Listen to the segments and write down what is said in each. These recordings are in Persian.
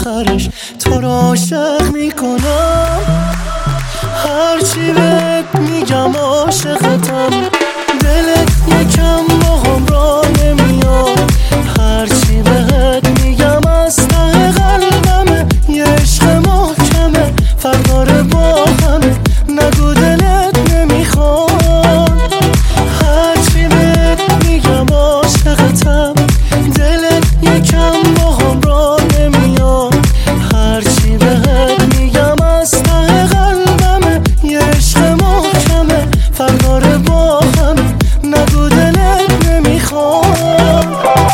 آخرش تو رو عاشق میکنم. هرچی بهت میگم عاشقتم، دلت یکم باهم را نمیاد. هرچی بهت میگم از ته قلبمه، یه عشق محکمه فردار با همه، نگو دلت نمیخواد. هرچی بهت میگم عاشقتم، دلت یکم باهم را نمیاد. هرچی بهت میگم از ته قلبمه، یه عشق محکمه فردار با همه، نگو دلت نمیخواد.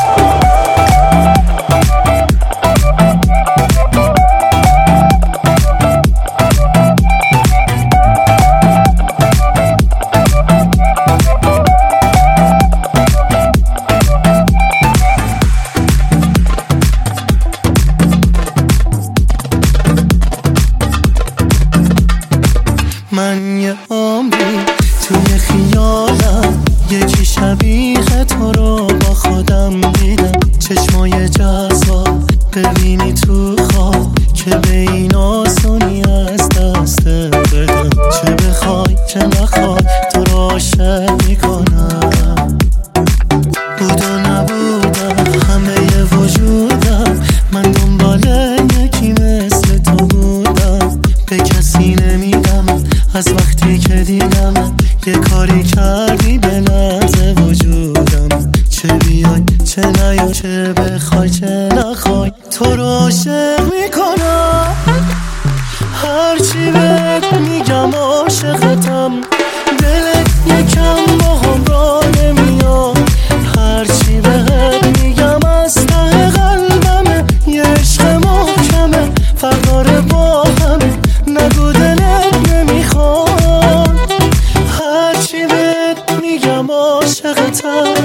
من یه عمری توی خیالم یکی شبیه تو رو با خودم دیدم. چشمای جذاب ببینی تو خواب که به این آسونی از دست بدم. چه بخوای چه نخوای تو رو عاشق میکنم. بود و نبودم همه وجودم، من دنبال یکی مثل تو بودم. به کسی نمیگم از وقتی که دیدم، یه کاری کردی به لحظه وجودم. چه بیای چه نیای، چه بخوای چه نخوای تو رو عاشق میکنم. هرچی بهت میگم عاشقتم، دلت یکم باهم را نمیاد. هرچی بهت میگم از ته قلبمه، یه عشق محکمه فردار با همه، نگو دلت نمیخواد. هرچی بهت میگم عاشقتم.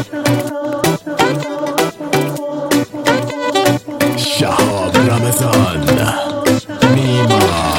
شهاب رمضان نیما